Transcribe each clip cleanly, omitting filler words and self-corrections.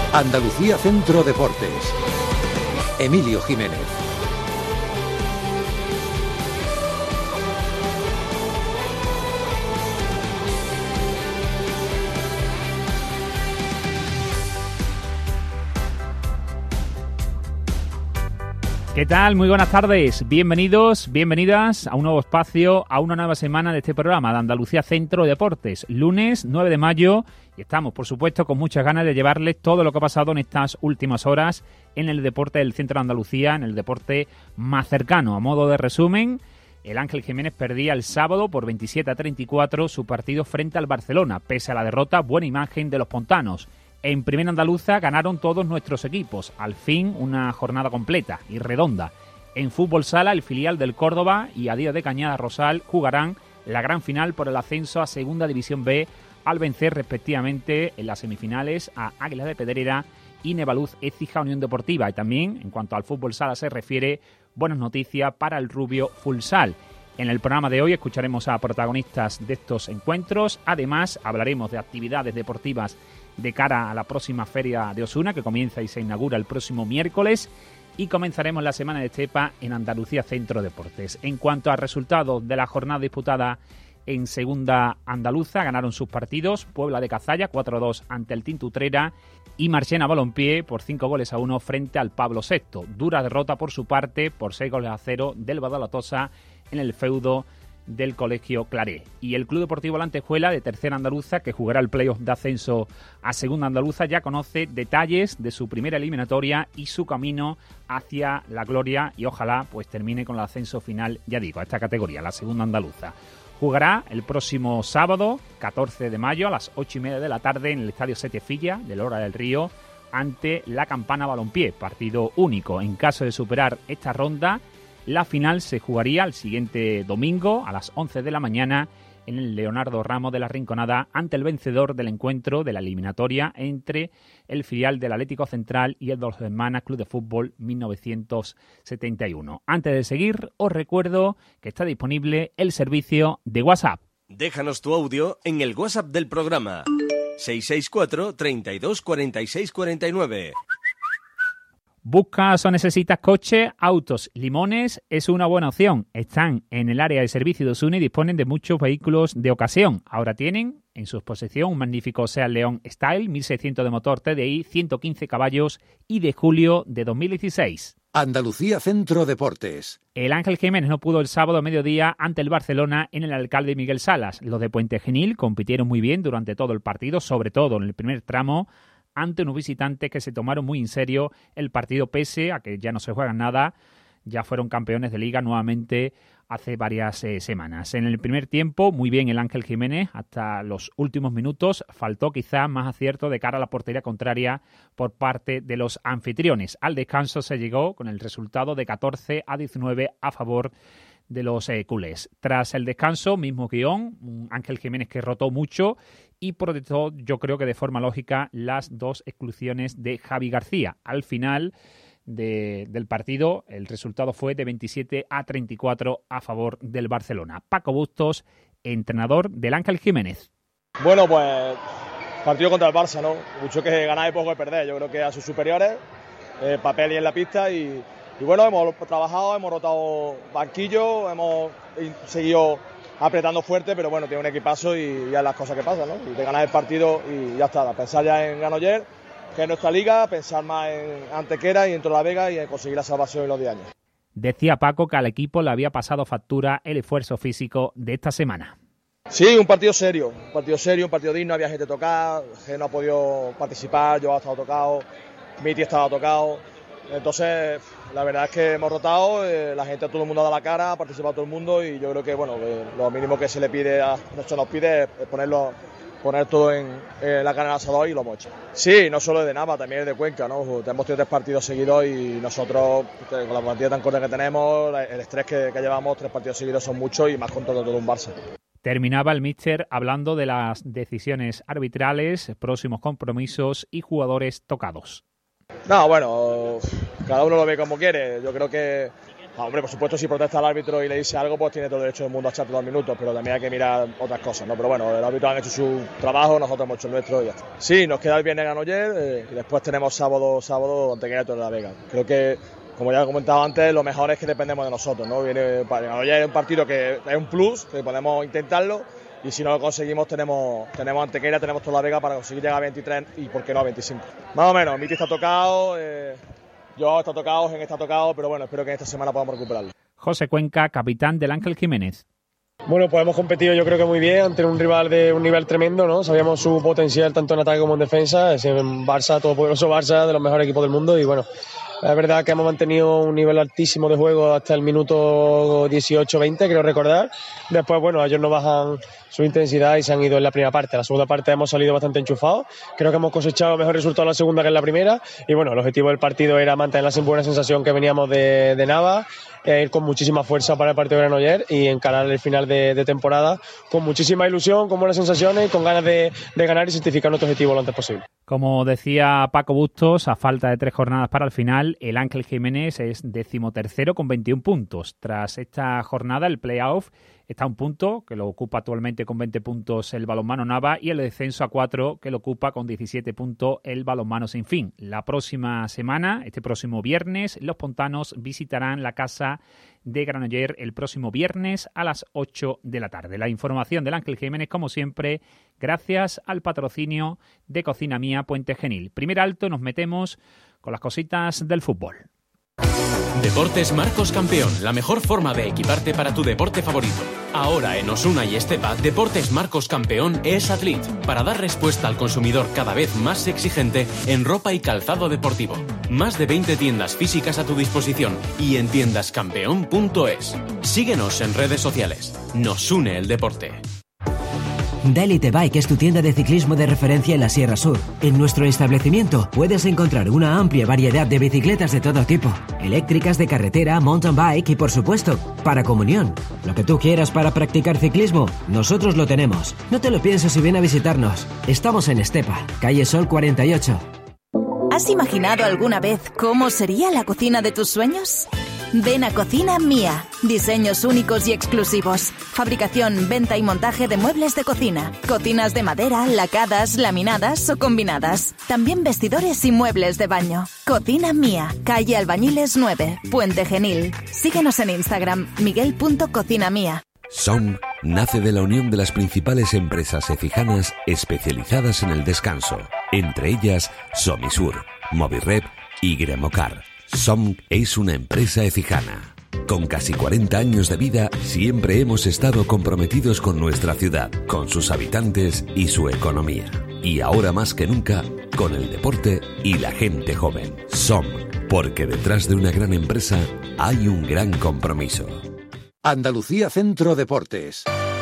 Andalucía Centro Deportes. Emilio Jiménez. ¿Qué tal? Muy buenas tardes. Bienvenidos, bienvenidas a un nuevo espacio, a una nueva semana de este programa de Andalucía Centro Deportes. Lunes 9 de mayo y estamos, por supuesto, con muchas ganas de llevarles todo lo que ha pasado en estas últimas horas en el deporte del centro de Andalucía, en el deporte más cercano. A modo de resumen, el Ángel Jiménez perdía el sábado por 27-34 su partido frente al Barcelona. Pese a la derrota, buena imagen de los pontanos. En Primera Andaluza ganaron todos nuestros equipos. Al fin, una jornada completa y redonda. En Fútbol Sala, el filial del Córdoba y Adío de Cañada Rosal jugarán la gran final por el ascenso a Segunda División B al vencer respectivamente en las semifinales a Águilas de Pedrera y Nevaluz Écija Unión Deportiva. Y también, en cuanto al Fútbol Sala se refiere, buenas noticias para el Rubio Futsal. En el programa de hoy escucharemos a protagonistas de estos encuentros. Además, hablaremos de actividades deportivas de cara a la próxima Feria de Osuna, que comienza y se inaugura el próximo miércoles, y comenzaremos la Semana de Estepa en Andalucía Centro Deportes. En cuanto a resultados de la jornada disputada en Segunda Andaluza, ganaron sus partidos Puebla de Cazalla 4-2 ante el Tinto Utrera y Marchena Balompié por 5-1 frente al Pablo VI. Dura derrota por su parte por 6-0 del Badalatosa en el feudo del Colegio Claré. Y el Club Deportivo La Antejuela de Tercera Andaluza, que jugará el playoff de ascenso a Segunda Andaluza, ya conoce detalles de su primera eliminatoria y su camino hacia la gloria, y ojalá pues termine con el ascenso final, ya digo, a esta categoría, la Segunda Andaluza. Jugará el próximo sábado, 14 de mayo, a las 8:30 de la tarde en el Estadio Setefilla de Lora del Río, ante la Campana Balompié, partido único. En caso de superar esta ronda, la final se jugaría el siguiente domingo a las 11 de la mañana en el Leonardo Ramos de la Rinconada ante el vencedor del encuentro de la eliminatoria entre el filial del Atlético Central y el de los Hermanas Club de Fútbol 1971. Antes de seguir, os recuerdo que está disponible el servicio de WhatsApp. Déjanos tu audio en el WhatsApp del programa 664 32 46 49. ¿Buscas o necesitas coche? Autos Limones es una buena opción. Están en el área de servicio de Osuna y disponen de muchos vehículos de ocasión. Ahora tienen en su exposición un magnífico Seat León Style, 1600 de motor TDI, 115 caballos y de julio de 2016. Andalucía Centro Deportes. El Ángel Jiménez no pudo el sábado a mediodía ante el Barcelona en el Alcalde Miguel Salas. Los de Puente Genil compitieron muy bien durante todo el partido, sobre todo en el primer tramo, ante unos visitantes que se tomaron muy en serio el partido, pese a que ya no se juegan nada. Ya fueron campeones de Liga nuevamente hace varias semanas. En el primer tiempo, muy bien el Ángel Jiménez hasta los últimos minutos. Faltó quizás más acierto de cara a la portería contraria por parte de los anfitriones. Al descanso se llegó con el resultado de 14-19 a favor de los culés. Tras el descanso, mismo guión, un Ángel Jiménez que rotó mucho y protestó, yo creo que de forma lógica, las dos exclusiones de Javi García. Al final del partido, el resultado fue de 27-34 a favor del Barcelona. Paco Bustos, entrenador del Ángel Jiménez. Bueno, pues partido contra el Barça, ¿no? Mucho que ganar y poco que perder. Yo creo que a sus superiores, papel y en la pista y bueno, hemos trabajado, hemos rotado banquillo, hemos seguido apretando fuerte, pero bueno, tiene un equipazo y ya las cosas que pasan, ¿no? Y de ganar el partido y ya está. Pensar ya en Granollers, que es nuestra liga, pensar más en Antequera y en Torrelavega y en conseguir la salvación en los 10 años. Decía Paco que al equipo le había pasado factura el esfuerzo físico de esta semana. Sí, un partido serio, un partido digno, había gente tocada, que no ha podido participar, yo he estado tocado, Miti estaba tocado. Entonces, la verdad es que hemos rotado, la gente, todo el mundo ha dado la cara, ha participado todo el mundo y yo creo que bueno, lo mínimo que se le pide nos pide es poner todo en la carne al asador y lo hemos hecho. Sí, no solo de Nava, también de Cuenca, ¿no? Hemos tenido 3 partidos seguidos y nosotros, con la plantilla tan corta que tenemos, el estrés que llevamos, 3 partidos seguidos son muchos y más contra todo un Barça. Terminaba el míster hablando de las decisiones arbitrales, próximos compromisos y jugadores tocados. No, bueno, cada uno lo ve como quiere. Yo creo que Hombre, por supuesto, si protesta al árbitro y le dice algo, pues tiene todo el derecho del mundo a echarte 2 minutos, pero también hay que mirar otras cosas, ¿no? Pero bueno, el árbitro han hecho su trabajo, nosotros hemos hecho el nuestro y ya está. Sí, nos queda el viernes Granollers y después tenemos sábado Antequera y Torrelavega. Creo que, como ya he comentado antes, lo mejor es que dependemos de nosotros, ¿no? Granollers es un partido que es un plus, que podemos intentarlo, y si no lo conseguimos tenemos Antequera, tenemos Torrelavega para conseguir llegar a 23 y por qué no a 25. Más o menos, Miti está tocado, yo está tocado, Gen está tocado, pero bueno, espero que en esta semana podamos recuperarlo. José Cuenca, capitán del Ángel Jiménez. Bueno, pues hemos competido yo creo que muy bien ante un rival de un nivel tremendo, ¿no? Sabíamos su potencial tanto en ataque como en defensa, es un Barça, todopoderoso Barça, de los mejores equipos del mundo y bueno, es verdad que hemos mantenido un nivel altísimo de juego hasta el minuto 18-20, creo recordar. Después, bueno, ellos no bajan su intensidad y se han ido en la primera parte. En la segunda parte hemos salido bastante enchufados. Creo que hemos cosechado mejor resultado en la segunda que en la primera. Y bueno, el objetivo del partido era mantener la buena sensación que veníamos de Nava, ir con muchísima fuerza para el partido de Granollers y encarar el final de temporada con muchísima ilusión, con buenas sensaciones y con ganas de ganar y certificar nuestro objetivo lo antes posible. Como decía Paco Bustos, a falta de 3 jornadas para el final, el Ángel Jiménez es 13º con 21 puntos. Tras esta jornada, el play-off está a un punto, que lo ocupa actualmente con 20 puntos el Balonmano Nava, y el descenso a 4, que lo ocupa con 17 puntos el Balonmano Sin Fin. La próxima semana, este próximo viernes, los pontanos visitarán la casa de Granollers el próximo viernes a las 8 de la tarde. La información del Ángel Jiménez, como siempre, gracias al patrocinio de Cocina Mía Puente Genil. Primer alto, nos metemos con las cositas del fútbol. Deportes Marcos Campeón, la mejor forma de equiparte para tu deporte favorito. Ahora en Osuna y Estepa, Deportes Marcos Campeón es Athlete, para dar respuesta al consumidor cada vez más exigente en ropa y calzado deportivo. Más de 20 tiendas físicas a tu disposición y en tiendascampeón.es. Síguenos en redes sociales. Nos une el deporte. Daily Bike es tu tienda de ciclismo de referencia en la Sierra Sur. En nuestro establecimiento puedes encontrar una amplia variedad de bicicletas de todo tipo, eléctricas, de carretera, mountain bike y por supuesto, para comunión. Lo que tú quieras para practicar ciclismo, nosotros lo tenemos. No te lo pienses y ven a visitarnos. Estamos en Estepa, calle Sol 48. ¿Has imaginado alguna vez cómo sería la cocina de tus sueños? Ven a Cocina Mía. Diseños únicos y exclusivos. Fabricación, venta y montaje de muebles de cocina. Cocinas de madera, lacadas, laminadas o combinadas. También vestidores y muebles de baño. Cocina Mía. Calle Albañiles 9, Puente Genil. Síguenos en Instagram, miguel.cocinamía. SOM nace de la unión de las principales empresas efijanas especializadas en el descanso, entre ellas Somisur, Movirep y Gremocar. SOM es una empresa ecijana. Con casi 40 años de vida, siempre hemos estado comprometidos con nuestra ciudad, con sus habitantes y su economía. Y ahora más que nunca, con el deporte y la gente joven. SOM, porque detrás de una gran empresa hay un gran compromiso. Andalucía Centro Deportes.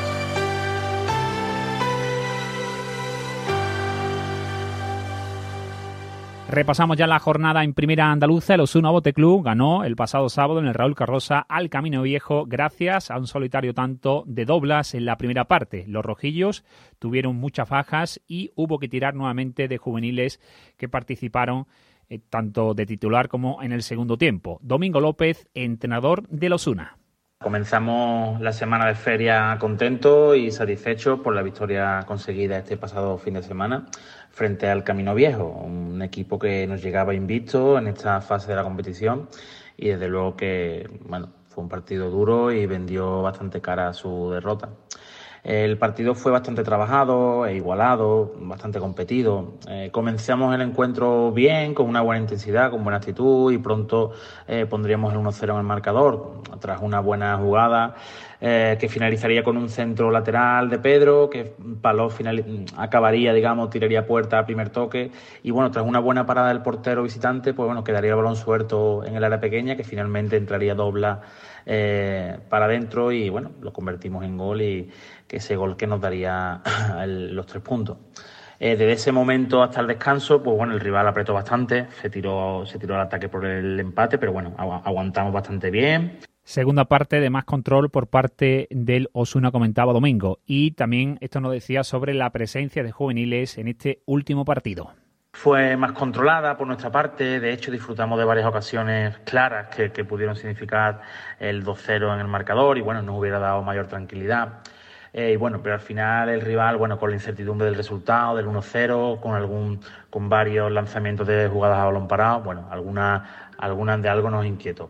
Repasamos ya la jornada en primera andaluza. El Osuna Bote Club ganó el pasado sábado en el Raúl Carrosa al Camino Viejo gracias a un solitario tanto de Doblas en la primera parte. Los rojillos tuvieron muchas bajas y hubo que tirar nuevamente de juveniles que participaron tanto de titular como en el segundo tiempo. Domingo López, entrenador del Osuna. Comenzamos la semana de feria contentos y satisfechos por la victoria conseguida este pasado fin de semana frente al Camino Viejo, un equipo que nos llegaba invicto en esta fase de la competición y desde luego que fue un partido duro y vendió bastante cara a su derrota. El partido fue bastante trabajado e igualado, bastante competido. Comenzamos el encuentro bien, con una buena intensidad, con buena actitud y pronto pondríamos el 1-0 en el marcador. Tras una buena jugada que finalizaría con un centro lateral de Pedro, que Paló acabaría, tiraría puerta al primer toque. Y tras una buena parada del portero visitante, quedaría el balón suelto en el área pequeña, que finalmente entraría Dobla para adentro y lo convertimos en gol y que ese gol que nos daría los 3 puntos. Desde ese momento hasta el descanso, el rival apretó bastante, se tiró al ataque por el empate, pero aguantamos bastante bien. Segunda parte de más control por parte del Osuna, comentaba Domingo. Y también esto nos decía sobre la presencia de juveniles en este último partido. fue más controlada por nuestra parte. De hecho, disfrutamos de varias ocasiones claras que pudieron significar el 2-0 en el marcador y bueno, nos hubiera dado mayor tranquilidad. Y bueno, pero al final el rival, bueno, con la incertidumbre del resultado, del 1-0, con varios lanzamientos de jugadas a balón parado, bueno, algunas de algo nos inquietó.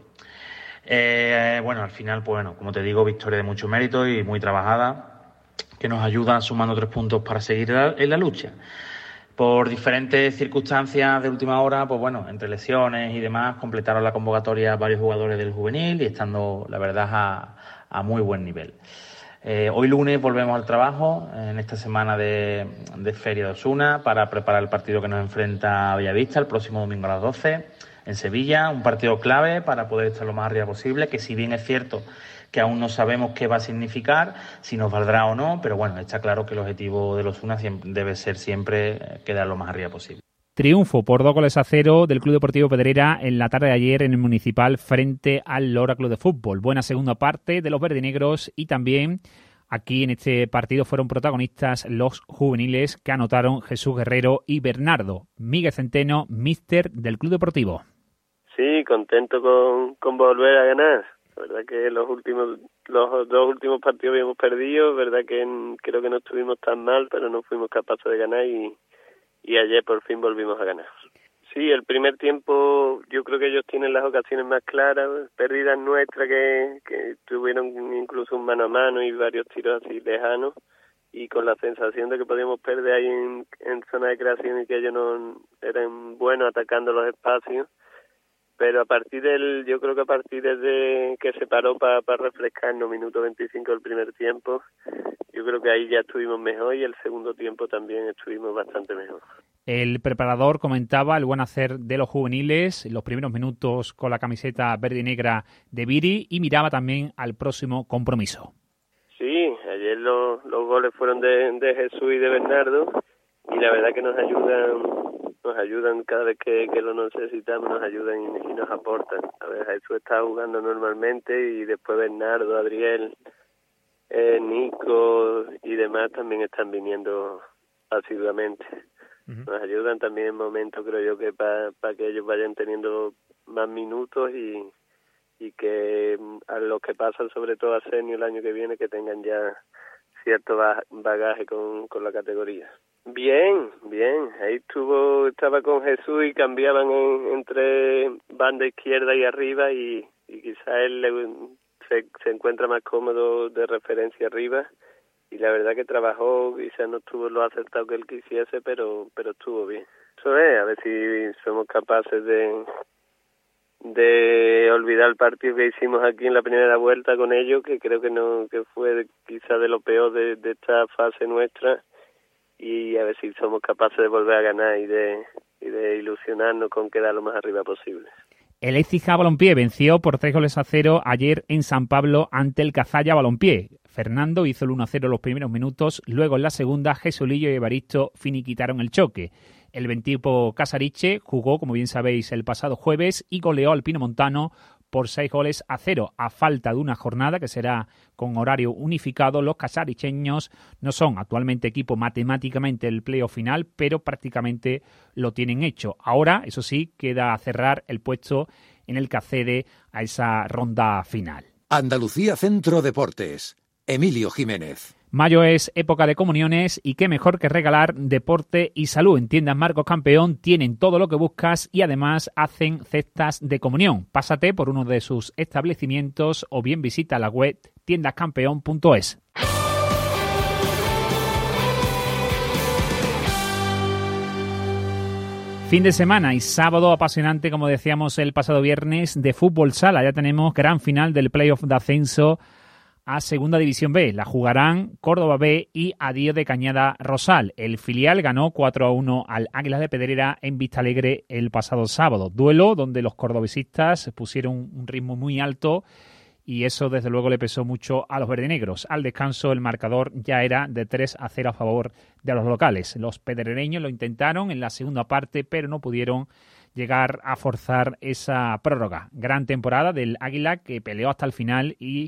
Bueno, al final, pues bueno, como te digo, victoria de mucho mérito y muy trabajada, que nos ayuda sumando 3 puntos para seguir en la lucha. Por diferentes circunstancias de última hora, pues bueno, entre lesiones y demás, completaron la convocatoria varios jugadores del juvenil y estando, la verdad, a muy buen nivel. Hoy lunes volvemos al trabajo, en esta semana de Feria de Osuna, para preparar el partido que nos enfrenta a Bellavista el próximo domingo a las 12 en Sevilla. Un partido clave para poder estar lo más arriba posible, que si bien es cierto que aún no sabemos qué va a significar, si nos valdrá o no, pero bueno, está claro que el objetivo de los Osuna debe ser siempre quedar lo más arriba posible. Triunfo por 2-0 del Club Deportivo Pedrera en la tarde de ayer en el Municipal frente al Lora Club de Fútbol. Buena segunda parte de los verdinegros y también aquí en este partido fueron protagonistas los juveniles que anotaron Jesús Guerrero y Bernardo. Miguel Centeno, míster del Club Deportivo. Sí, contento con volver a ganar. La verdad que los dos últimos partidos habíamos perdido, verdad que creo que no estuvimos tan mal, pero no fuimos capaces de ganar y ayer por fin volvimos a ganar. Sí, el primer tiempo yo creo que ellos tienen las ocasiones más claras, pérdidas nuestras que tuvieron incluso un mano a mano y varios tiros así lejanos y con la sensación de que podíamos perder ahí en zona de creación y que ellos no eran buenos atacando los espacios. Pero yo creo que a partir de que se paró para refrescarnos, minuto 25 del primer tiempo, yo creo que ahí ya estuvimos mejor y el segundo tiempo también estuvimos bastante mejor. El preparador comentaba el buen hacer de los juveniles, los primeros minutos con la camiseta verde y negra de Viri y miraba también al próximo compromiso. Sí, ayer los goles fueron de Jesús y de Bernardo y la verdad que nos ayudan cada vez que lo necesitamos, nos ayudan y nos aportan. A ver, Jesús está jugando normalmente y después Bernardo, Adriel, Nico y demás también están viniendo asiduamente. Nos ayudan también en momentos, creo yo, que para que ellos vayan teniendo más minutos y que a los que pasan, sobre todo a senior el año que viene, que tengan ya cierto bagaje con la categoría. Bien. Ahí estaba con Jesús y cambiaban entre banda izquierda y arriba y quizá él se encuentra más cómodo de referencia arriba y la verdad que trabajó, quizá no estuvo lo acertado que él quisiese, pero estuvo bien. Eso es, a ver si somos capaces de olvidar el partido que hicimos aquí en la primera vuelta con ellos, que creo que fue quizá de lo peor de esta fase nuestra, y a ver si somos capaces de volver a ganar y de ilusionarnos con quedar lo más arriba posible. El Écija Balompié venció por 3-0 ayer en San Pablo ante el Cazalla Balompié. Fernando hizo el 1-0 en los primeros minutos, luego en la segunda Jesulillo y Evaristo finiquitaron el choque. El ventipo Casariche jugó, como bien sabéis, el pasado jueves y goleó al Pinomontano por 6-0. A falta de una jornada que será con horario unificado, los casaricheños no son actualmente equipo matemáticamente del playoff final, pero prácticamente lo tienen hecho. Ahora, eso sí, queda cerrar el puesto en el que accede a esa ronda final. Andalucía Centro Deportes. Emilio Jiménez. Mayo es época de comuniones y qué mejor que regalar deporte y salud. En Tiendas Marcos Campeón tienen todo lo que buscas y además hacen cestas de comunión. Pásate por uno de sus establecimientos o bien visita la web tiendascampeón.es. Fin de semana y sábado apasionante, como decíamos el pasado viernes, de fútbol sala. Ya tenemos gran final del playoff de ascenso a Segunda División B. La jugarán Córdoba B y Adío de Cañada Rosal. El filial ganó 4-1 al Águilas de Pedrera en Vistalegre el pasado sábado. Duelo donde los cordobesistas pusieron un ritmo muy alto y eso desde luego le pesó mucho a los verdinegros. Al descanso el marcador ya era de 3-0 a favor de los locales. Los pedrereños lo intentaron en la segunda parte pero no pudieron llegar a forzar esa prórroga. Gran temporada del Águila que peleó hasta el final y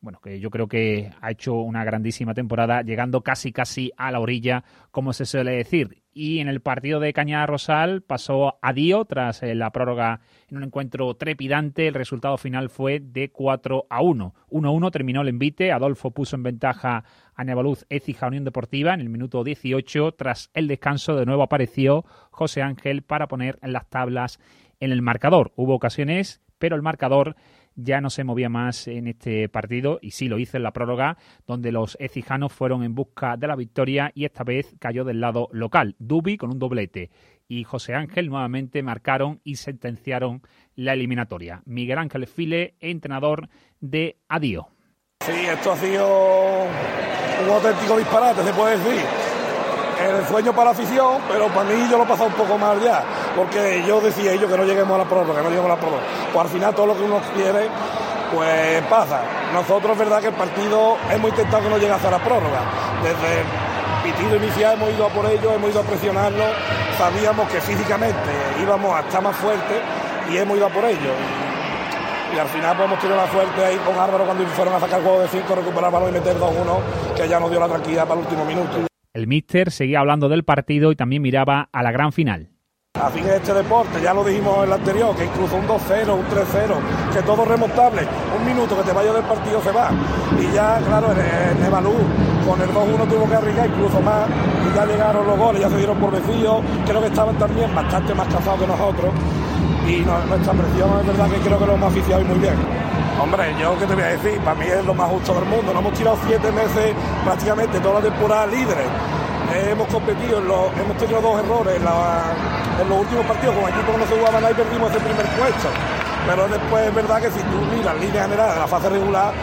bueno, que yo creo que ha hecho una grandísima temporada, llegando casi a la orilla, como se suele decir. Y en el partido de Cañada Rosal pasó a Dio tras la prórroga en un encuentro trepidante. El resultado final fue de 4-1. 1-1 terminó el envite. Adolfo puso en ventaja a Nevaluz Écija Unión Deportiva en el minuto 18. Tras el descanso de nuevo apareció José Ángel para poner las tablas en el marcador. Hubo ocasiones, pero el marcador ya no se movía más en este partido, y sí lo hizo en la prórroga, donde los ecijanos fueron en busca de la victoria y esta vez cayó del lado local. Dubi con un doblete y José Ángel nuevamente marcaron y sentenciaron la eliminatoria. Miguel Ángel File, entrenador de Adio. Sí, esto ha sido un auténtico disparate, se puede decir. El sueño para la afición, pero para mí yo lo he pasado un poco mal ya, porque yo decía que no lleguemos a la prórroga, Pues al final todo lo que uno quiere, pues pasa. Nosotros es verdad que el partido hemos intentado que no llegase a la prórroga. Desde el pitido inicial hemos ido a por ello, hemos ido a presionarlo, sabíamos que físicamente íbamos a estar más fuertes y hemos ido a por ello. Y al final pues hemos tenido la suerte ahí con Álvaro cuando fueron a sacar el juego de 5, recuperar el balón y meter 2-1, que ya nos dio la tranquilidad para el último minuto. El míster seguía hablando del partido y también miraba a la gran final. A fin de este deporte, ya lo dijimos en el anterior, que incluso un 2-0, un 3-0, que todo es remontable. Un minuto que te vaya del partido se va. Y ya, claro, en Nevaluz, con el 2-1 tuvo que arriesgar incluso más. Y ya llegaron los goles, ya se dieron por vencidos. Creo que estaban también bastante más cansados que nosotros. Y nuestra presión es verdad que creo que lo hemos aficiado y muy bien. Hombre, yo qué te voy a decir, para mí es lo más justo del mundo. Nos hemos tirado 7 meses prácticamente toda la temporada líderes. Hemos competido, hemos tenido 2 errores en los últimos partidos con equipos que no se jugaban ahí, perdimos ese primer puesto. Pero después es verdad que si tú miras líneas generales de la fase regular,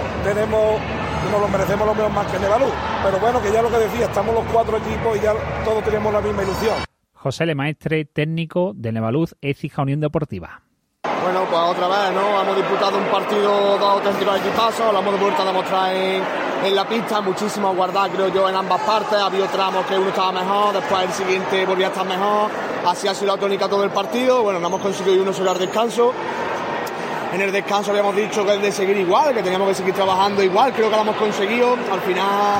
nos lo merecemos lo menos más que Nevaluz. Pero bueno, que ya lo que decía, estamos los 4 equipos y ya todos tenemos la misma ilusión. José Lemaestre, técnico de Nevaluz Écija Unión Deportiva. Bueno, pues otra vez, ¿no? Hemos disputado un partido de auténticos equipazos, lo hemos vuelto a demostrar en la pista, muchísimo a guardar, creo yo, en ambas partes. Había tramos que uno estaba mejor, después el siguiente volvía a estar mejor, así ha sido la tónica todo el partido. Bueno, no hemos conseguido 1-0 al descanso. En el descanso habíamos dicho que es de seguir igual, que teníamos que seguir trabajando igual, creo que lo hemos conseguido. Al final,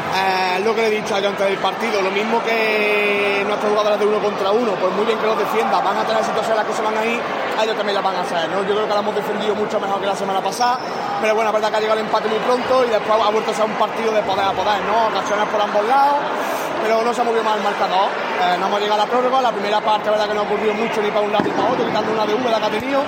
lo que le he dicho yo antes del partido, lo mismo que nuestros jugadores de 1 contra 1, pues muy bien que los defienda, van a tener situaciones en las que se van a ir, ellos también las van a hacer, ¿no? Yo creo que la hemos defendido mucho mejor que la semana pasada, pero bueno, es verdad que ha llegado el empate muy pronto y después ha vuelto a ser un partido de poder a poder, ¿no? Ocasiones por ambos lados, pero no se ha movido mal el marcador. No hemos llegado a la prórroga, la primera parte, verdad que no ha ocurrido mucho ni para un lado ni para otro, quitando una de Úbeda que ha tenido.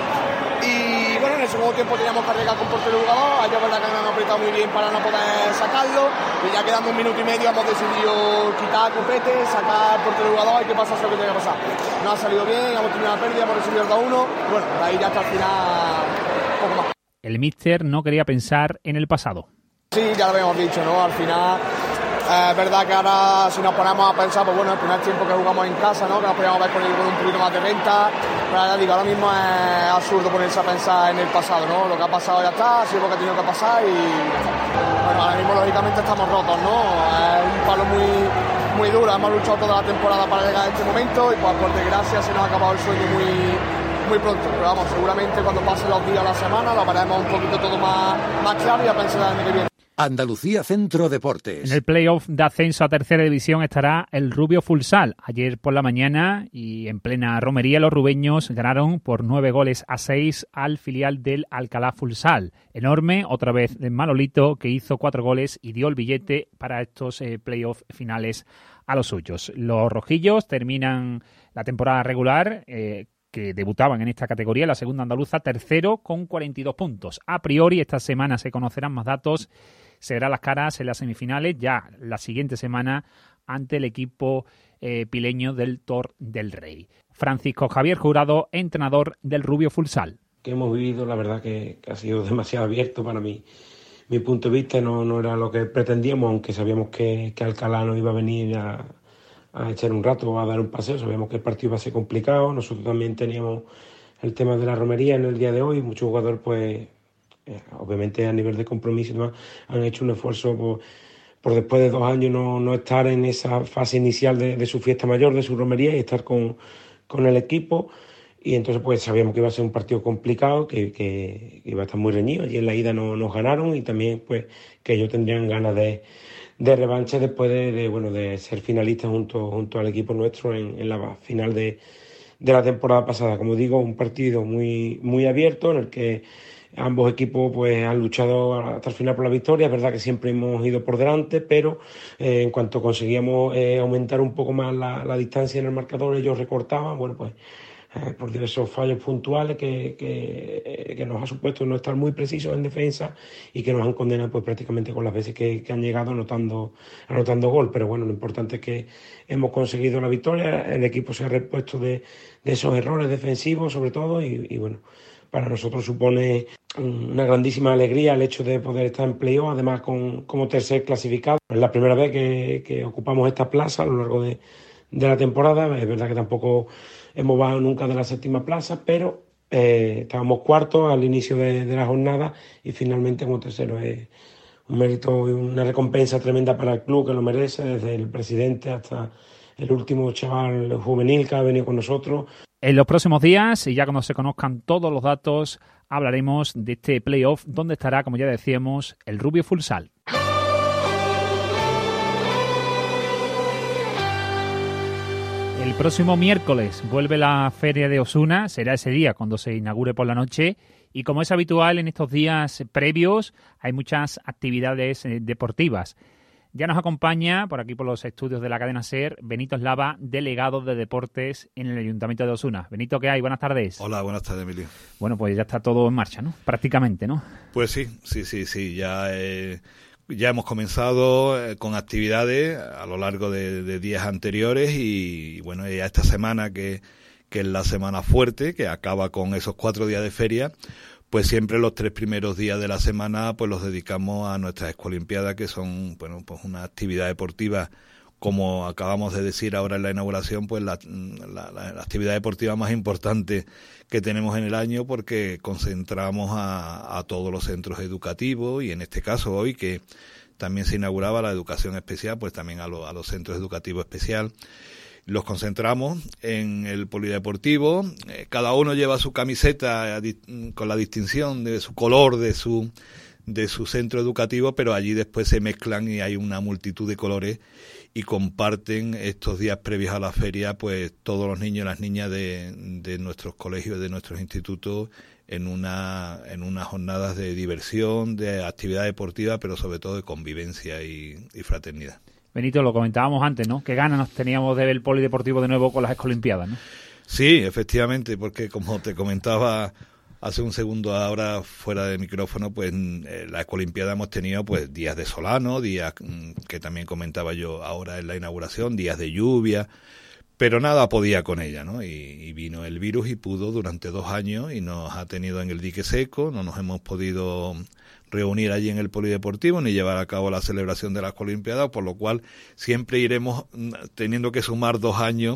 Y bueno, en el segundo tiempo teníamos que arriesgar con portero jugador, ellos verdad que nos han apretado muy bien para no poder sacarlo, y ya quedando 1 minuto y medio hemos decidido quitar a Copete, sacar el portero jugador y qué pasa, eso que tiene que pasar. No ha salido bien, hemos tenido una pérdida, hemos recibido el 2-1, bueno, de ahí ya hasta el final poco más. El míster no quería pensar en el pasado. Sí, ya lo habíamos dicho, ¿no? Al final es verdad que ahora si nos ponemos a pensar, pues bueno, el primer tiempo que jugamos en casa, ¿no? Que nos podíamos ver con un poquito más de venta, pero ya digo, ahora mismo es absurdo ponerse a pensar en el pasado, ¿no? Lo que ha pasado ya está, ha sido lo que ha tenido que pasar y bueno, ahora mismo lógicamente estamos rotos, ¿no? Es un palo muy duro, hemos luchado toda la temporada para llegar a este momento y pues por desgracia se nos ha acabado el sueño muy pronto, pero vamos, seguramente cuando pasen los días, la semana, lo veremos un poquito todo más claro y a pensar el año que viene. Andalucía Centro Deportes. En el playoff de ascenso a tercera división estará el Rubio Futsal. Ayer por la mañana y en plena romería los rubeños ganaron por 9-6 al filial del Alcalá Futsal. Enorme, otra vez de Manolito, que hizo 4 goles y dio el billete para estos playoff finales a los suyos. Los rojillos terminan la temporada regular que debutaban en esta categoría, la segunda andaluza, tercero con 42 puntos. A priori, esta semana se conocerán más datos, se verán las caras en las semifinales, ya la siguiente semana, ante el equipo pileño del Tor del Rey. Francisco Javier Jurado, entrenador del Rubio Futsal. Que hemos vivido, la verdad que ha sido demasiado abierto para mí. Mi punto de vista no era lo que pretendíamos, aunque sabíamos que Alcalá no iba a venir a echar un rato o a dar un paseo. Sabíamos que el partido iba a ser complicado. Nosotros también teníamos el tema de la romería en el día de hoy. Muchos jugadores, pues, obviamente a nivel de compromiso y demás, han hecho un esfuerzo por después de 2 años no estar en esa fase inicial de su fiesta mayor, de su romería y estar con el equipo. y entonces pues sabíamos que iba a ser un partido complicado, que iba a estar muy reñido. Y en la ida nos ganaron, y también pues que ellos tendrían ganas de revancha después de ser finalistas junto al equipo nuestro en la final de la temporada pasada. Como digo, un partido muy, muy abierto en el que ambos equipos pues han luchado hasta el final por la victoria. Es verdad que siempre hemos ido por delante, pero en cuanto conseguíamos aumentar un poco más la distancia en el marcador, ellos recortaban. Bueno, pues por diversos fallos puntuales que nos ha supuesto no estar muy precisos en defensa, y que nos han condenado pues prácticamente con las veces que han llegado anotando gol. Pero bueno, lo importante es que hemos conseguido la victoria. El equipo se ha repuesto de esos errores defensivos sobre todo, y bueno, para nosotros supone una grandísima alegría el hecho de poder estar en playoff, además como tercer clasificado. Es la primera vez que ocupamos esta plaza a lo largo de la temporada. Es verdad que tampoco hemos bajado nunca de la séptima plaza, pero estábamos cuartos al inicio de la jornada, y finalmente como tercero. Es un mérito y una recompensa tremenda para el club, que lo merece, desde el presidente hasta el último chaval juvenil que ha venido con nosotros. En los próximos días, y ya cuando se conozcan todos los datos, hablaremos de este playoff, donde estará, como ya decíamos, el Rubio Futsal. El próximo miércoles vuelve la Feria de Osuna, será ese día cuando se inaugure por la noche, y como es habitual en estos días previos, hay muchas actividades deportivas. Ya nos acompaña, por aquí por los estudios de la cadena SER, Benito Eslava, delegado de Deportes en el Ayuntamiento de Osuna. Benito, ¿qué hay? Buenas tardes. Hola, buenas tardes, Emilio. Bueno, pues ya está todo en marcha, ¿no? Prácticamente, ¿no? Pues sí. Ya hemos comenzado con actividades a lo largo de días anteriores, y bueno, ya esta semana que es la semana fuerte, que acaba con esos 4 días de feria, pues siempre los 3 primeros días de la semana pues los dedicamos a nuestras Excolimpiadas, que son, bueno, pues una actividad deportiva, como acabamos de decir ahora en la inauguración, pues la actividad deportiva más importante que tenemos en el año, porque concentramos a todos los centros educativos, y en este caso hoy que también se inauguraba la educación especial, pues también a los centros educativos especial. Los concentramos en el polideportivo, cada uno lleva su camiseta con la distinción de su color, de su centro educativo, pero allí después se mezclan y hay una multitud de colores, y comparten estos días previos a la feria pues todos los niños y las niñas de nuestros colegios, de nuestros institutos, en unas jornadas de diversión, de actividad deportiva, pero sobre todo de convivencia y fraternidad. Benito, lo comentábamos antes, ¿no? Qué ganas nos teníamos de ver el polideportivo de nuevo con las Excolimpiadas, ¿no? Sí, efectivamente, porque como te comentaba hace un segundo ahora fuera de micrófono, pues la Excolimpiada hemos tenido pues días de solano, días que también comentaba yo ahora en la inauguración, días de lluvia, pero nada podía con ella, ¿no? Y vino el virus y pudo durante 2 años, y nos ha tenido en el dique seco, no nos hemos podido reunir allí en el polideportivo ni llevar a cabo la celebración de las Olimpiadas, por lo cual siempre iremos teniendo que sumar 2 años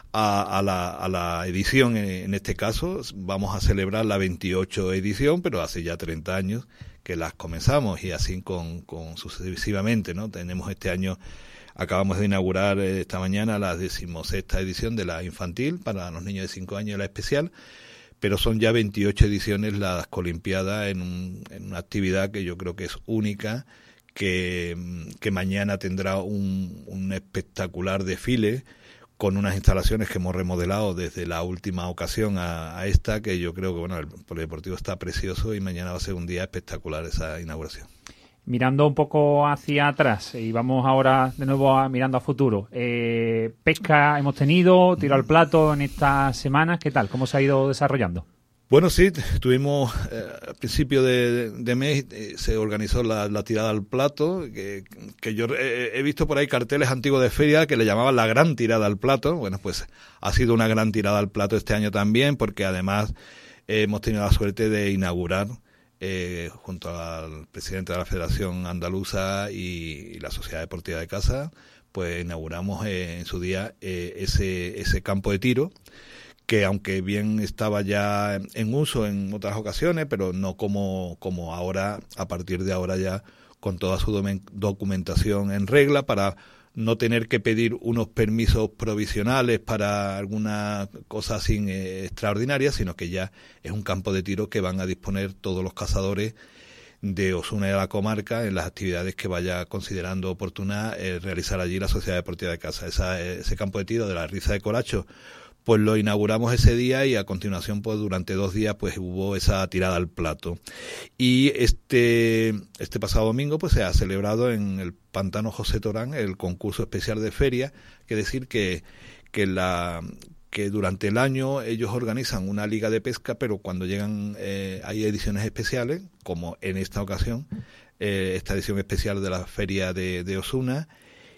a la edición. En este caso vamos a celebrar la 28 edición, pero hace ya 30 años que las comenzamos, y así con sucesivamente, ¿no? Tenemos este año, acabamos de inaugurar esta mañana la 16ª edición de la infantil para los niños de 5 años, la especial, pero son ya 28 ediciones las Olimpiadas en una actividad que yo creo que es única, que mañana tendrá un espectacular desfile con unas instalaciones que hemos remodelado desde la última ocasión a esta, que yo creo que bueno, el polideportivo está precioso, y mañana va a ser un día espectacular esa inauguración. Mirando un poco hacia atrás, y vamos ahora de nuevo mirando a futuro. Pesca hemos tenido, tiro al plato en estas semanas, ¿qué tal? ¿Cómo se ha ido desarrollando? Bueno, sí, tuvimos al principio de mes se organizó la tirada al plato, que yo he visto por ahí carteles antiguos de feria que le llamaban la gran tirada al plato. Bueno, pues ha sido una gran tirada al plato este año también, porque además hemos tenido la suerte de inaugurar junto al presidente de la Federación Andaluza y la Sociedad Deportiva de Casa, pues inauguramos en su día ese campo de tiro, que aunque bien estaba ya en uso en otras ocasiones, pero no como ahora, a partir de ahora ya con toda su documentación en regla, para no tener que pedir unos permisos provisionales para alguna cosa así extraordinaria, sino que ya es un campo de tiro que van a disponer todos los cazadores de Osuna y de la comarca en las actividades que vaya considerando oportuna realizar allí la Sociedad Deportiva de Caza. Ese campo de tiro de la Riza de Colacho, pues lo inauguramos ese día y a continuación pues durante 2 días pues hubo esa tirada al plato. Y este pasado domingo pues se ha celebrado en el Pantano José Torán el concurso especial de feria, que decir que durante el año ellos organizan una liga de pesca, pero cuando llegan hay ediciones especiales, como en esta ocasión, esta edición especial de la feria de Osuna.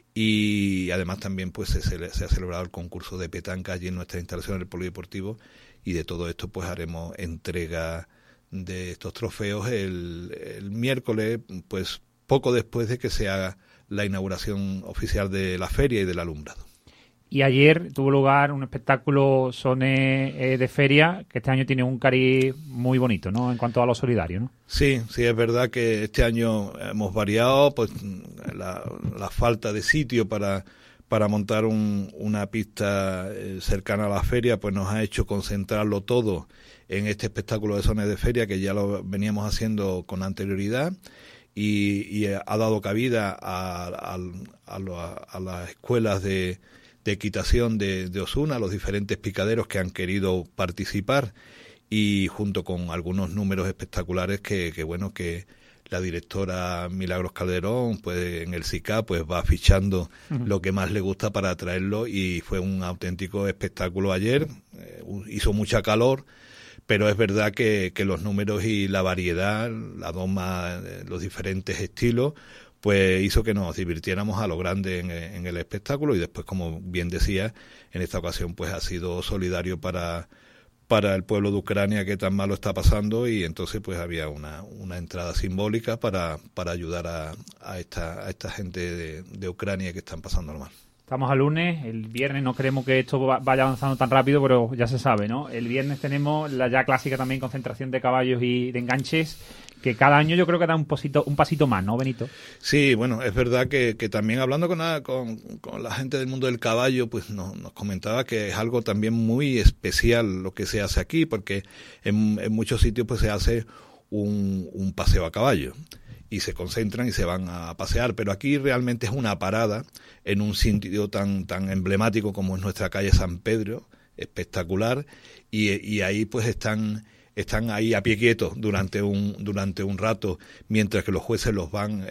Y además también pues se ha celebrado el concurso de petanca allí en nuestra instalación del polideportivo, y de todo esto pues haremos entrega de estos trofeos el miércoles, pues poco después de que se haga la inauguración oficial de la feria y del alumbrado. Y ayer tuvo lugar un espectáculo Sone de feria, que este año tiene un cariz muy bonito, ¿no?, en cuanto a lo solidario, ¿no? Sí, es verdad que este año hemos variado, pues la falta de sitio para montar una pista cercana a la feria, pues nos ha hecho concentrarlo todo en este espectáculo de Sone de feria, que ya lo veníamos haciendo con anterioridad, y ha dado cabida a las escuelas de equitación de Osuna, los diferentes picaderos que han querido participar, y junto con algunos números espectaculares que la directora Milagros Calderón pues en el SICA pues va fichando lo que más le gusta para traerlo, y fue un auténtico espectáculo ayer. Hizo mucha calor, pero es verdad que los números y la variedad, la doma, los diferentes estilos, pues hizo que nos divirtiéramos a lo grande en el espectáculo. Y después, como bien decía, en esta ocasión pues ha sido solidario para el pueblo de Ucrania, que tan malo está pasando, y entonces pues había una entrada simbólica para ayudar a esta gente de Ucrania que están pasando mal. Estamos a lunes, el viernes no queremos que esto vaya avanzando tan rápido, pero ya se sabe, ¿no? El viernes tenemos la ya clásica también concentración de caballos y de enganches, que cada año yo creo que da un pasito más, ¿no, Benito? Sí, bueno, es verdad que también hablando con la gente del mundo del caballo, pues nos comentaba que es algo también muy especial lo que se hace aquí, porque en muchos sitios pues se hace un paseo a caballo y se concentran y se van a pasear, pero aquí realmente es una parada en un sitio tan emblemático como es nuestra calle San Pedro, espectacular, y ahí pues están ahí a pie quietos durante un rato, mientras que los jueces los van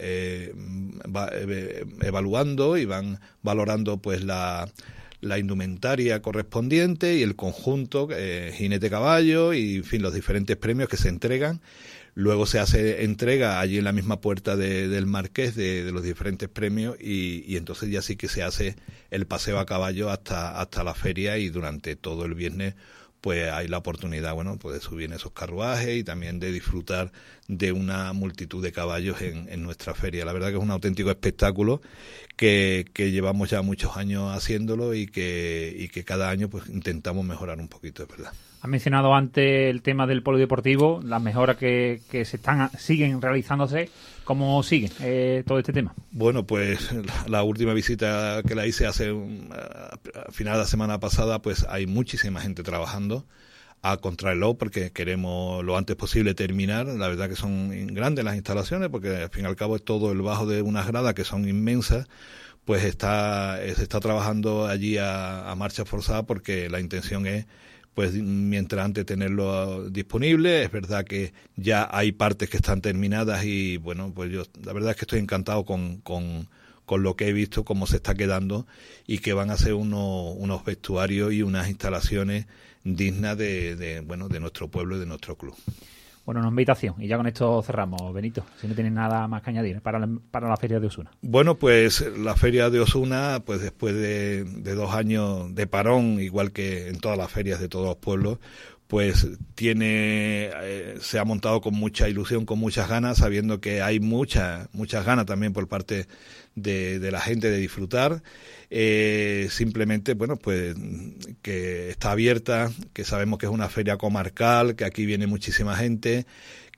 evaluando y van valorando pues la indumentaria correspondiente y el conjunto, jinete caballo, y en fin, los diferentes premios que se entregan. Luego se hace entrega allí en la misma puerta del Marqués de los diferentes premios, y entonces ya sí que se hace el paseo a caballo hasta la feria, y durante todo el viernes pues hay la oportunidad, pues de subir en esos carruajes y también de disfrutar de una multitud de caballos en nuestra feria. La verdad que es un auténtico espectáculo que llevamos ya muchos años haciéndolo, y que cada año pues intentamos mejorar un poquito, es verdad. Has mencionado antes el tema del polideportivo, las mejoras que siguen realizándose. ¿Cómo sigue todo este tema? Bueno, pues la última visita que la hice a final de la semana pasada, pues hay muchísima gente trabajando a contrarreloj, porque queremos lo antes posible terminar. La verdad que son grandes las instalaciones, porque al fin y al cabo es todo el bajo de unas gradas que son inmensas. Pues se está trabajando allí a marcha forzada, porque la intención es pues mientras antes tenerlo disponible. Es verdad que ya hay partes que están terminadas, y bueno, pues yo la verdad es que estoy encantado con lo que he visto, cómo se está quedando, y que van a ser unos vestuarios y unas instalaciones dignas de nuestro pueblo y de nuestro club. Bueno, una invitación, y ya con esto cerramos, Benito, si no tienes nada más que añadir para la Feria de Osuna. Bueno, pues la Feria de Osuna, pues después de 2 años de parón, igual que en todas las ferias de todos los pueblos, pues se ha montado con mucha ilusión, con muchas ganas, sabiendo que hay muchas ganas también por parte de la gente de disfrutar. Simplemente, pues que está abierta, que sabemos que es una feria comarcal, que aquí viene muchísima gente,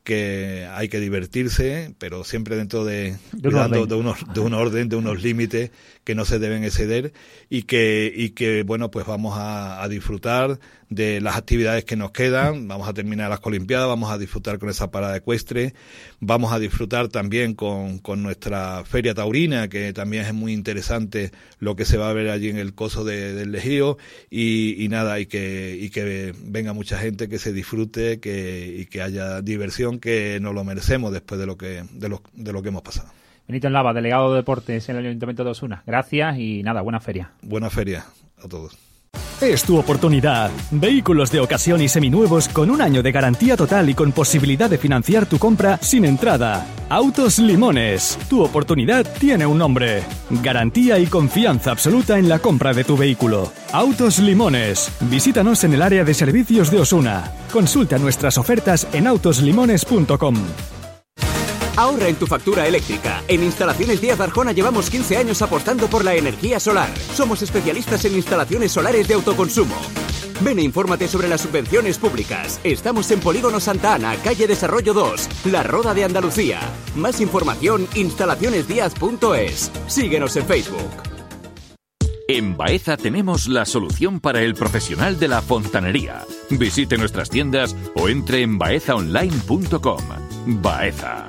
que hay que divertirse, pero siempre dentro de un orden, de unos límites que no se deben exceder, y que bueno, pues vamos a disfrutar de las actividades que nos quedan. Vamos a terminar las Olimpiadas, vamos a disfrutar con esa parada ecuestre, vamos a disfrutar también con nuestra feria taurina, que también es muy interesante lo que se va a ver allí en el coso del Lejío, y que venga mucha gente, que se disfrute, y que haya diversión, que nos lo merecemos después de lo que hemos pasado. Benito Enlava, delegado de Deportes en el Ayuntamiento de Osuna. Gracias y nada, buena feria. Buena feria a todos. Es tu oportunidad. Vehículos de ocasión y seminuevos con un año de garantía total y con posibilidad de financiar tu compra sin entrada. Autos Limones. Tu oportunidad tiene un nombre. Garantía y confianza absoluta en la compra de tu vehículo. Autos Limones. Visítanos en el área de servicios de Osuna. Consulta nuestras ofertas en autoslimones.com. Ahorra en tu factura eléctrica. En Instalaciones Díaz Arjona llevamos 15 años apostando por la energía solar. Somos especialistas en instalaciones solares de autoconsumo. Ven e infórmate sobre las subvenciones públicas. Estamos en Polígono Santa Ana, calle Desarrollo 2, La Roda de Andalucía. Más información, instalacionesdiaz.es. Síguenos en Facebook. En Baeza tenemos la solución para el profesional de la fontanería. Visite nuestras tiendas o entre en baezaonline.com. Baeza.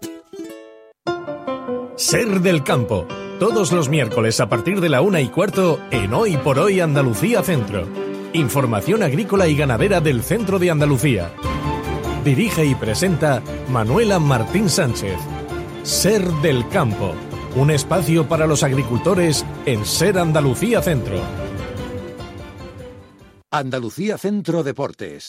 Ser del Campo, todos los miércoles a partir de la 1:15 en Hoy por Hoy Andalucía Centro. Información agrícola y ganadera del centro de Andalucía. Dirige y presenta Manuela Martín Sánchez. Ser del Campo, un espacio para los agricultores en Ser Andalucía Centro. Andalucía Centro Deportes.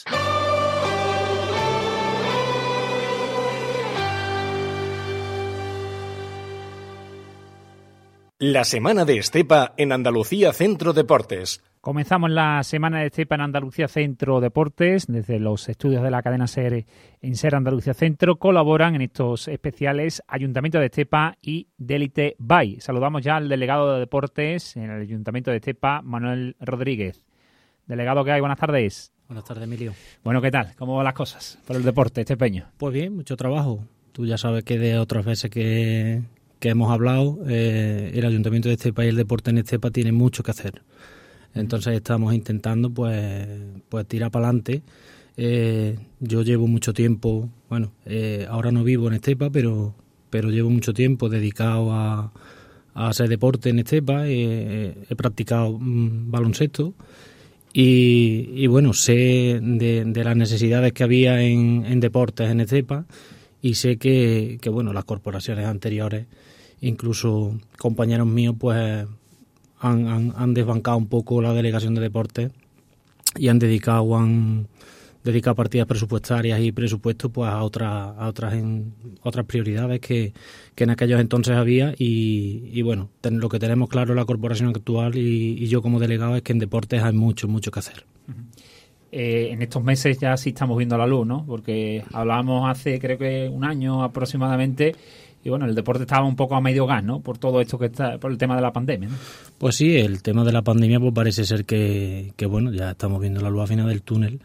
La Semana de Estepa en Andalucía Centro Deportes. Comenzamos la Semana de Estepa en Andalucía Centro Deportes. Desde los estudios de la cadena SER en SER Andalucía Centro colaboran en estos especiales Ayuntamiento de Estepa y Delite Bay. Saludamos ya al delegado de Deportes en el Ayuntamiento de Estepa, Manuel Rodríguez. Delegado, ¿qué hay? Buenas tardes. Buenas tardes, Emilio. Bueno, ¿qué tal? ¿Cómo van las cosas por el deporte estepeño? Pues bien, mucho trabajo. Tú ya sabes que de otras veces que hemos hablado, el Ayuntamiento de Estepa y el deporte en Estepa tienen mucho que hacer. Entonces estamos intentando pues tirar para adelante. Yo llevo mucho tiempo, ahora no vivo en Estepa, pero llevo mucho tiempo dedicado a hacer deporte en Estepa. He practicado baloncesto y sé de las necesidades que había en deportes en Estepa, y sé que las corporaciones anteriores, incluso compañeros míos, pues han desbancado un poco la delegación de deportes y han dedicado partidas presupuestarias y presupuestos pues a otras prioridades que en aquellos entonces había, y lo que tenemos claro la corporación actual y yo como delegado es que en deportes hay mucho que hacer. En estos meses ya sí estamos viendo la luz, ¿no? Porque hablábamos hace creo que un año aproximadamente, y el deporte estaba un poco a medio gas, ¿no? Por todo esto que está, por el tema de la pandemia, ¿no? Pues sí, el tema de la pandemia pues parece ser que ya estamos viendo la luz al final del túnel,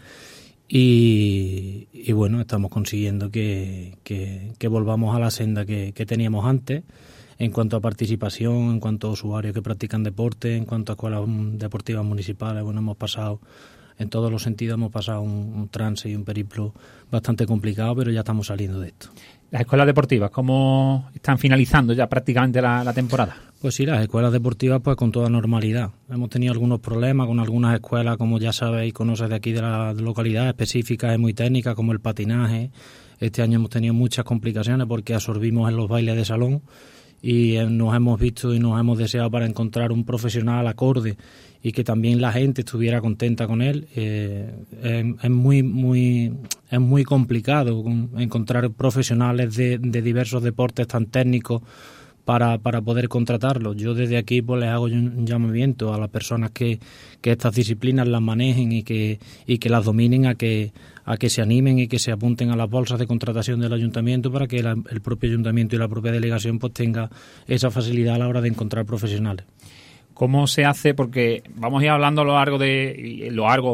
y estamos consiguiendo que volvamos a la senda que teníamos antes en cuanto a participación, en cuanto a usuarios que practican deporte, en cuanto a escuelas deportivas municipales. Hemos pasado, en todos los sentidos, un trance y un periplo bastante complicado, pero ya estamos saliendo de esto. ¿Las escuelas deportivas cómo están finalizando ya prácticamente la temporada? Pues sí, las escuelas deportivas pues con toda normalidad. Hemos tenido algunos problemas con algunas escuelas, como ya sabéis y conoces de aquí de la localidad, específicas y muy técnicas, como el patinaje. Este año hemos tenido muchas complicaciones porque absorbimos en los bailes de salón y nos hemos visto y nos hemos deseado para encontrar un profesional acorde y que también la gente estuviera contenta con él. Es muy complicado encontrar profesionales de diversos deportes tan técnicos para poder contratarlos. Yo desde aquí pues les hago un llamamiento a las personas que estas disciplinas las manejen y que las dominen a que se animen y que se apunten a las bolsas de contratación del ayuntamiento para que el propio ayuntamiento y la propia delegación pues tenga esa facilidad a la hora de encontrar profesionales. ¿Cómo se hace? Porque vamos a ir hablando a lo largo de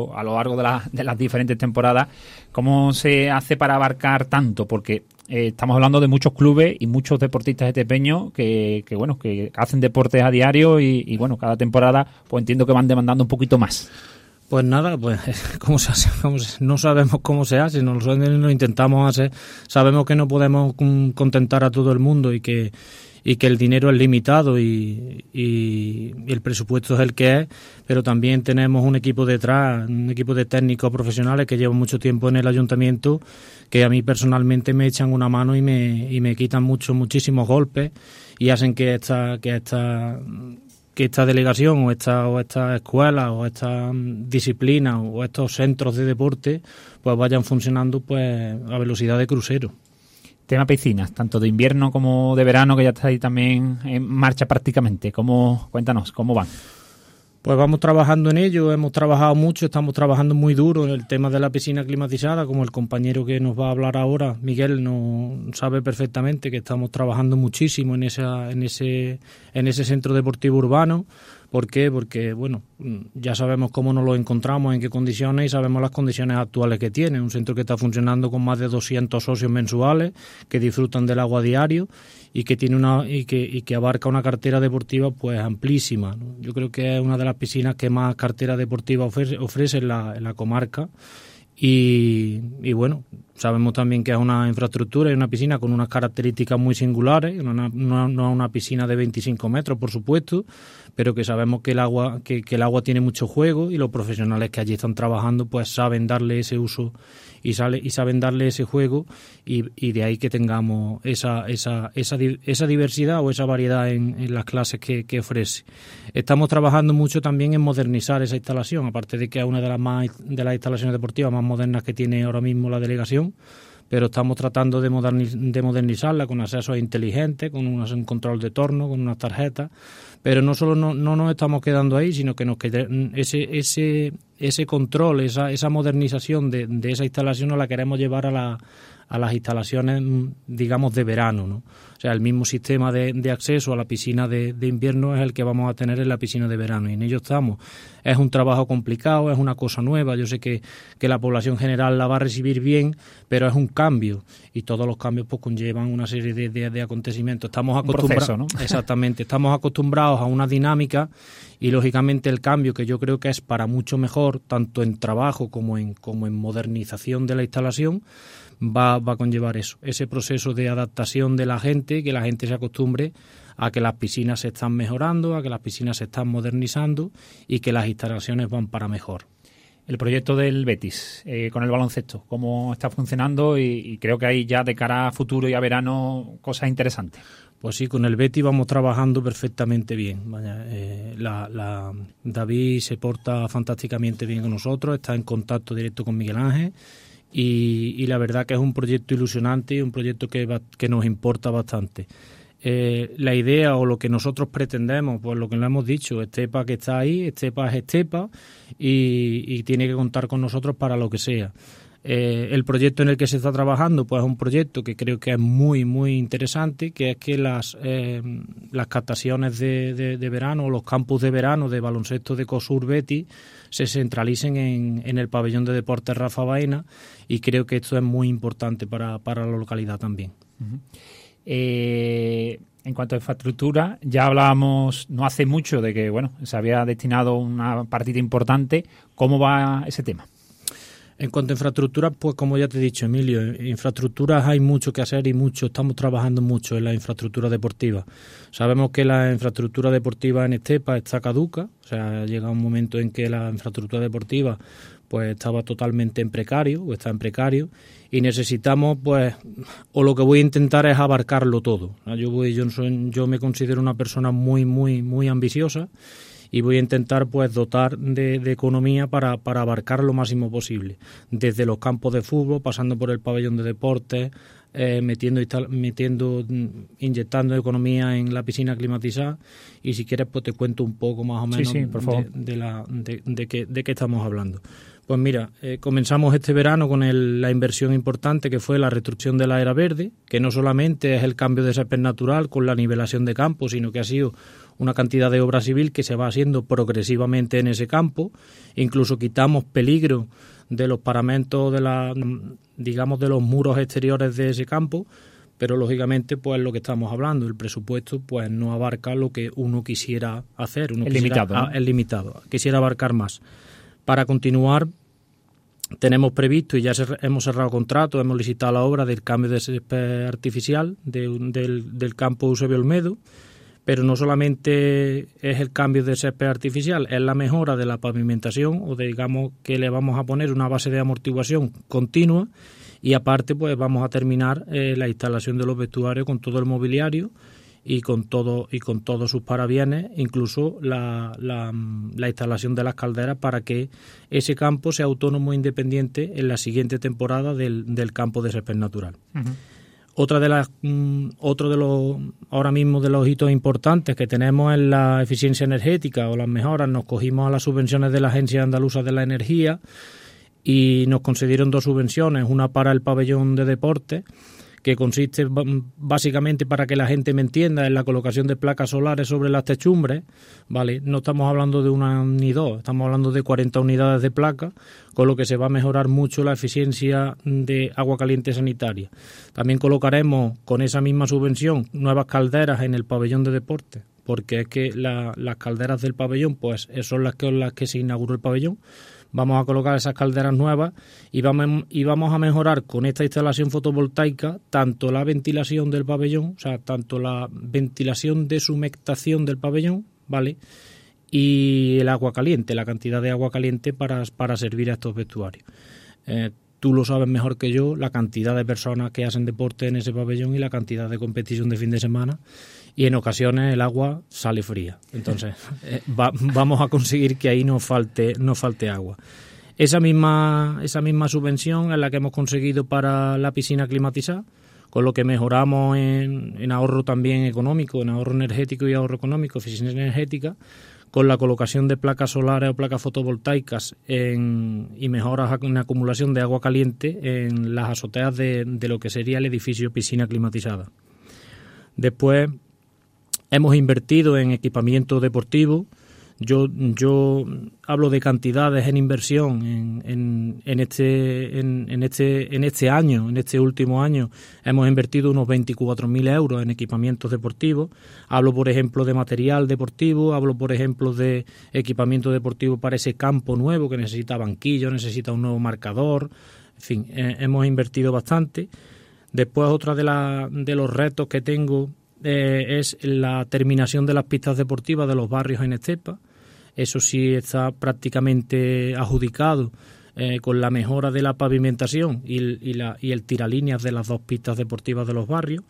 las diferentes temporadas. ¿Cómo se hace para abarcar tanto? Porque estamos hablando de muchos clubes y muchos deportistas etepeños que hacen deportes a diario y bueno, cada temporada pues entiendo que van demandando un poquito más. Pues nada, pues ¿cómo se hace? No sabemos cómo se hace, nosotros lo intentamos hacer. Sabemos que no podemos contentar a todo el mundo y que el dinero es limitado y el presupuesto es el que es, pero también tenemos un equipo detrás, un equipo de técnicos profesionales que llevan mucho tiempo en el ayuntamiento, que a mí personalmente me echan una mano y me quitan muchísimos golpes y hacen que esta delegación o esta escuela o esta disciplina o estos centros de deporte pues vayan funcionando pues a velocidad de crucero. Tema piscinas, tanto de invierno como de verano, que ya está ahí también en marcha prácticamente. Cuéntanos, ¿cómo van? Pues vamos trabajando en ello, hemos trabajado mucho, estamos trabajando muy duro en el tema de la piscina climatizada, como el compañero que nos va a hablar ahora, Miguel, no sabe perfectamente que estamos trabajando muchísimo en ese centro deportivo urbano. ¿Por qué? Porque, bueno, ya sabemos cómo nos lo encontramos, en qué condiciones y sabemos las condiciones actuales que tiene. Un centro que está funcionando con más de 200 socios mensuales que disfrutan del agua diario y que tiene que abarca una cartera deportiva pues amplísima, ¿no? Yo creo que es una de las piscinas que más cartera deportiva ofrece en la comarca. Y bueno, sabemos también que es una infraestructura y una piscina con unas características muy singulares, no es una piscina de 25 metros, por supuesto, pero que sabemos que el agua tiene mucho juego y los profesionales que allí están trabajando pues saben darle ese uso y saben darle ese juego y de ahí que tengamos esa diversidad o esa variedad en las clases que ofrece. Estamos trabajando mucho también en modernizar esa instalación, aparte de que es una de las instalaciones deportivas más modernas que tiene ahora mismo la delegación, pero estamos tratando de modernizarla con accesos inteligentes, con un control de torno, con unas tarjetas, pero no solo no nos estamos quedando ahí, sino que ese control, esa modernización de esa instalación nos la queremos llevar a las instalaciones, digamos, de verano, ¿no? O sea, el mismo sistema de acceso a la piscina de invierno es el que vamos a tener en la piscina de verano y en ello estamos. Es un trabajo complicado, es una cosa nueva, yo sé que la población general la va a recibir bien, pero es un cambio y todos los cambios pues conllevan una serie de acontecimientos. Estamos acostumbrados, ¿no? Exactamente, estamos acostumbrados a una dinámica y lógicamente el cambio, que yo creo que es para mucho mejor, tanto en trabajo como en modernización de la instalación, va a conllevar eso, ese proceso de adaptación de la gente, que la gente se acostumbre a que las piscinas se están mejorando, a que las piscinas se están modernizando y que las instalaciones van para mejor. El proyecto del Betis con el baloncesto, ¿cómo está funcionando? Y creo que hay ya de cara a futuro y a verano cosas interesantes. Pues sí, con el Betis vamos trabajando perfectamente bien. David se porta fantásticamente bien con nosotros, está en contacto directo con Miguel Ángel. Y la verdad que es un proyecto ilusionante y un proyecto que nos importa bastante. La idea o lo que nosotros pretendemos, pues lo que le hemos dicho, Estepa que está ahí, Estepa es Estepa y tiene que contar con nosotros para lo que sea. El proyecto en el que se está trabajando pues es un proyecto que creo que es muy muy interesante, que es que las captaciones de verano o los campus de verano de baloncesto de COSUR Betis se centralicen en el pabellón de deportes Rafa Baena y creo que esto es muy importante para la localidad también. Uh-huh. En cuanto a infraestructura, ya hablábamos no hace mucho de que se había destinado una partida importante. ¿Cómo va ese tema? En cuanto a infraestructuras, pues como ya te he dicho, Emilio, infraestructuras hay mucho que hacer y estamos trabajando mucho en la infraestructura deportiva. Sabemos que la infraestructura deportiva en Estepa está caduca, o sea, llega un momento en que la infraestructura deportiva pues estaba totalmente en precario o está en precario y necesitamos pues, o lo que voy a intentar es abarcarlo todo. Yo me considero una persona muy muy muy ambiciosa y voy a intentar pues dotar de economía para abarcar lo máximo posible, desde los campos de fútbol, pasando por el pabellón de deportes, inyectando economía en la piscina climatizada y si quieres pues te cuento un poco más o menos sí, por favor. de qué estamos hablando. Pues mira, comenzamos este verano con la inversión importante que fue la reconstrucción de la era verde, que no solamente es el cambio de césped natural con la nivelación de campo, sino que ha sido una cantidad de obra civil que se va haciendo progresivamente en ese campo. Incluso quitamos peligro de los paramentos de los muros exteriores de ese campo, pero lógicamente pues lo que estamos hablando, el presupuesto pues no abarca lo que uno quisiera hacer, es limitado, quisiera abarcar más. Para continuar, tenemos previsto y ya hemos cerrado contrato, hemos licitado la obra del cambio de césped artificial del campo Eusebio Olmedo, pero no solamente es el cambio de césped artificial, es la mejora de la pavimentación, o digamos que le vamos a poner una base de amortiguación continua, y aparte pues vamos a terminar la instalación de los vestuarios con todo el mobiliario y con todos sus parabienes, incluso la instalación de las calderas para que ese campo sea autónomo e independiente en la siguiente temporada del campo de césped natural. Uh-huh. Otro de los ahora mismo de los hitos importantes que tenemos es la eficiencia energética o las mejoras. Nos cogimos a las subvenciones de la Agencia Andaluza de la Energía y nos concedieron 2 subvenciones, una para el pabellón de deportes, que consiste básicamente, para que la gente me entienda, en la colocación de placas solares sobre las techumbres, ¿vale? No estamos hablando de una ni dos, estamos hablando de 40 unidades de placas, con lo que se va a mejorar mucho la eficiencia de agua caliente sanitaria. También colocaremos con esa misma subvención nuevas calderas en el pabellón de deportes, porque es que las calderas del pabellón pues son las que se inauguró el pabellón. Vamos a colocar esas calderas nuevas y vamos a mejorar con esta instalación fotovoltaica tanto la ventilación del pabellón, o sea, tanto la ventilación de sumectación del pabellón, ¿vale? Y el agua caliente, la cantidad de agua caliente para servir a estos vestuarios. Tú lo sabes mejor que yo, la cantidad de personas que hacen deporte en ese pabellón y la cantidad de competición de fin de semana, y en ocasiones el agua sale fría. Entonces vamos a conseguir que ahí no falte agua. Esa misma subvención es la que hemos conseguido para la piscina climatizada, con lo que mejoramos en ahorro también económico, en ahorro energético y ahorro económico, eficiencia energética, con la colocación de placas solares o placas fotovoltaicas y mejoras en acumulación de agua caliente en las azoteas de lo que sería el edificio piscina climatizada. Después hemos invertido en equipamiento deportivo. Yo hablo de cantidades en inversión en este año, en este último año, hemos invertido unos 24.000 euros en equipamientos deportivos. Hablo, por ejemplo, de material deportivo, hablo, por ejemplo, de equipamiento deportivo para ese campo nuevo que necesita banquillo, necesita un nuevo marcador. En fin, hemos invertido bastante. Después, otra de los retos que tengo es la terminación de las pistas deportivas de los barrios en Estepa. Eso sí está prácticamente adjudicado con la mejora de la pavimentación y el tiralíneas de las 2 pistas deportivas de los barrios.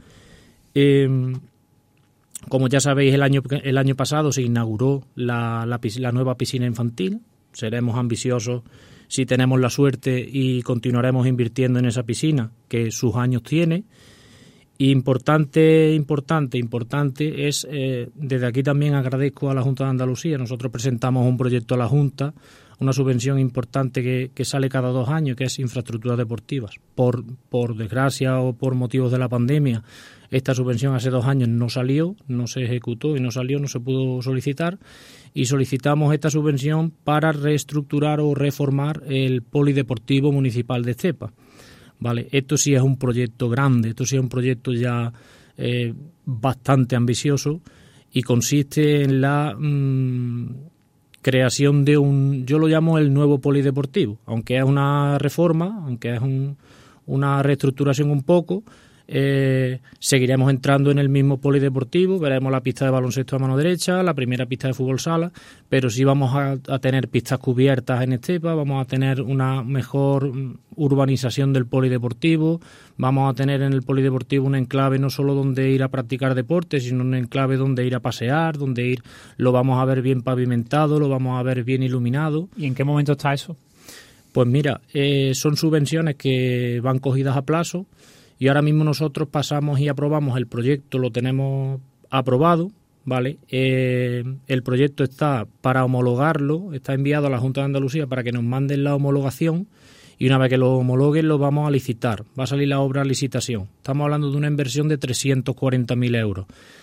Como ya sabéis, el año pasado se inauguró la nueva piscina infantil. Seremos ambiciosos si tenemos la suerte y continuaremos invirtiendo en esa piscina, que sus años tiene. Importante es, desde aquí también agradezco a la Junta de Andalucía. Nosotros presentamos un proyecto a la Junta, una subvención importante que sale cada 2 años, que es infraestructuras deportivas. Por desgracia o por motivos de la pandemia, esta subvención hace 2 años no salió, no se ejecutó y no se pudo solicitar, y solicitamos esta subvención para reestructurar o reformar el polideportivo municipal de Estepa. Vale, esto sí es un proyecto grande, esto sí es un proyecto ya bastante ambicioso, y consiste en la creación de yo lo llamo el nuevo polideportivo, aunque es una reforma, aunque es una reestructuración un poco. Seguiremos entrando en el mismo polideportivo, veremos la pista de baloncesto a mano derecha, la primera pista de fútbol sala, pero sí vamos a tener pistas cubiertas en Estepa, vamos a tener una mejor urbanización del polideportivo, vamos a tener en el polideportivo un enclave no solo donde ir a practicar deporte, sino un enclave donde ir a pasear, lo vamos a ver bien pavimentado, lo vamos a ver bien iluminado. ¿Y en qué momento está eso? Pues mira, son subvenciones que van cogidas a plazo. Y ahora mismo nosotros pasamos y aprobamos el proyecto, lo tenemos aprobado, ¿vale? El proyecto está para homologarlo, está enviado a la Junta de Andalucía para que nos manden la homologación y una vez que lo homologuen lo vamos a licitar. Va a salir la obra a licitación. Estamos hablando de una inversión de 340.000 euros.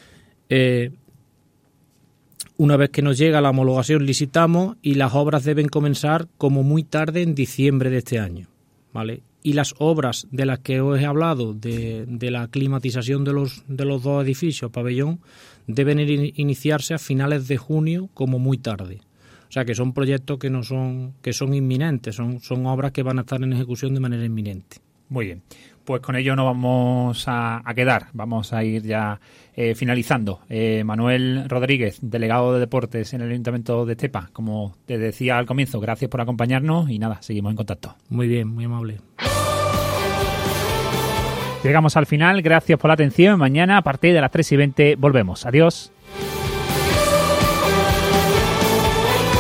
Una vez que nos llega la homologación licitamos y las obras deben comenzar como muy tarde en diciembre de este año, ¿vale? Y las obras de las que os he hablado, de la climatización de los dos edificios, pabellón, deben iniciarse a finales de junio como muy tarde. O sea que son proyectos que son inminentes, son obras que van a estar en ejecución de manera inminente. Muy bien, pues con ello nos vamos a quedar, vamos a ir ya finalizando. Manuel Rodríguez, delegado de Deportes en el Ayuntamiento de Estepa, como te decía al comienzo, gracias por acompañarnos y nada, seguimos en contacto. Muy bien, muy amable. Llegamos al final, gracias por la atención. Mañana a partir de las 3:20 volvemos. Adiós.